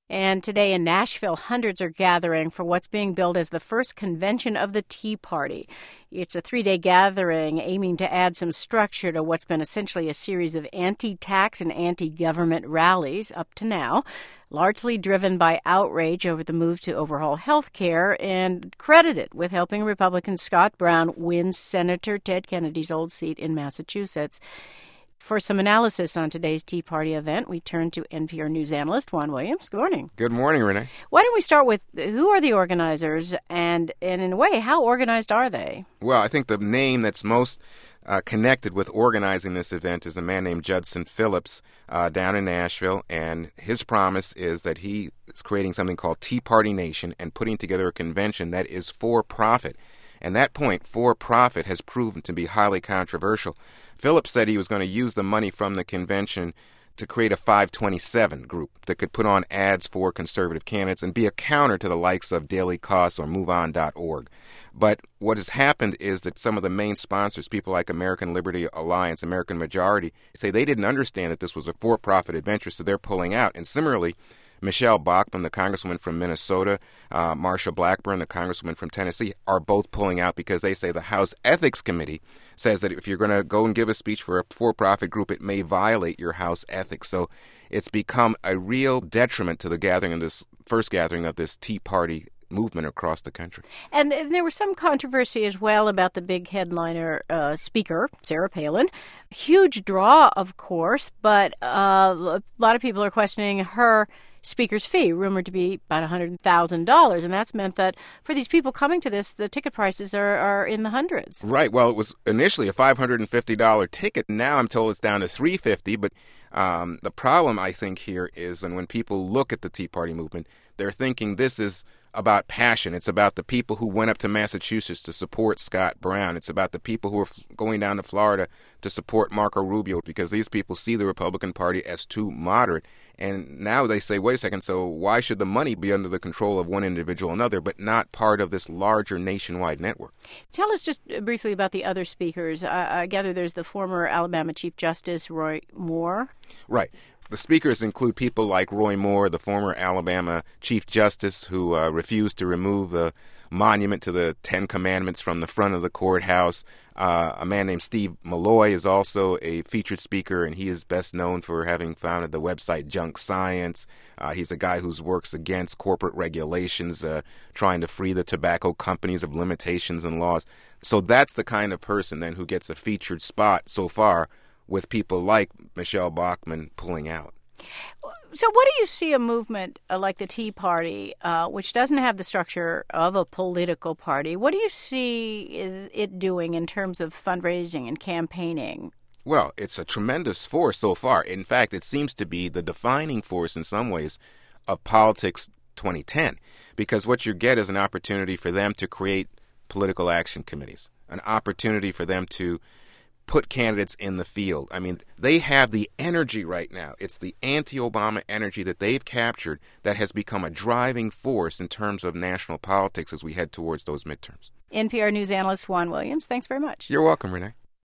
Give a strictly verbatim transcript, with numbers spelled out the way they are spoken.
And today in Nashville, hundreds are gathering for what's being billed as the first convention of the Tea Party. It's a three-day gathering aiming to add some structure to what's been essentially a series of anti-tax and anti-government rallies up to now, largely driven by outrage over the move to overhaul health care and credited with helping Republican Scott Brown win Senator Ted Kennedy's old seat in Massachusetts. For some analysis on today's Tea Party event, we turn to N P R News analyst Juan Williams. Good morning. Good morning, Renee. Why don't we start with who are the organizers and, and in a way, how organized are they? Well, I think the name that's most uh, connected with organizing this event is a man named Judson Phillips uh, down in Nashville, and his promise is that he is creating something called Tea Party Nation and putting together a convention that is for profit. And that point, for profit, has proven to be highly controversial. Phillips said he was going to use the money from the convention to create a five twenty-seven group that could put on ads for conservative candidates and be a counter to the likes of Daily Kos or move on dot org. But what has happened is that some of the main sponsors, people like American Liberty Alliance, American Majority, say they didn't understand that this was a for-profit adventure, so they're pulling out. And similarly, Michelle Bachmann, the congresswoman from Minnesota, uh, Marsha Blackburn, the congresswoman from Tennessee, are both pulling out because they say the House Ethics Committee says that if you're going to go and give a speech for a for-profit group, it may violate your House ethics. So it's become a real detriment to the gathering of this first gathering of this Tea Party movement across the country. And there was some controversy as well about the big headliner uh, speaker, Sarah Palin. Huge draw, of course, but uh, a lot of people are questioning her speaker's fee, rumored to be about one hundred thousand dollars. And that's meant that for these people coming to this, the ticket prices are, are in the hundreds. Right. Well, it was initially a five hundred fifty dollars ticket. Now I'm told it's down to three hundred fifty dollars. But um, the problem, I think, here is, and when people look at the Tea Party movement, they're thinking this is about passion. It's about the people who went up to Massachusetts to support Scott Brown. It's about the people who are going down to Florida to support Marco Rubio, because these people see the Republican Party as too moderate. And now they say, wait a second, so why should the money be under the control of one individual or another, but not part of this larger nationwide network? Tell us just briefly about the other speakers. I, I gather there's the former Alabama Chief Justice Roy Moore. Right. The speakers include people like Roy Moore, the former Alabama Chief Justice, who uh, refused to remove the monument to the Ten Commandments from the front of the courthouse. Uh, a man named Steve Malloy is also a featured speaker, and he is best known for having founded the website Junk Science. Uh, he's a guy who works against corporate regulations, uh, trying to free the tobacco companies of limitations and laws. So that's the kind of person then who gets a featured spot so far, with people like Michelle Bachmann pulling out. So what do you see a movement uh, like the Tea Party, uh, which doesn't have the structure of a political party, what do you see it doing in terms of fundraising and campaigning? Well, it's a tremendous force so far. In fact, it seems to be the defining force in some ways of politics twenty ten, because what you get is an opportunity for them to create political action committees, an opportunity for them to put candidates in the field. I mean, they have the energy right now. It's the anti-Obama energy that they've captured that has become a driving force in terms of national politics as we head towards those midterms. N P R News analyst Juan Williams, thanks very much. You're welcome, Renee.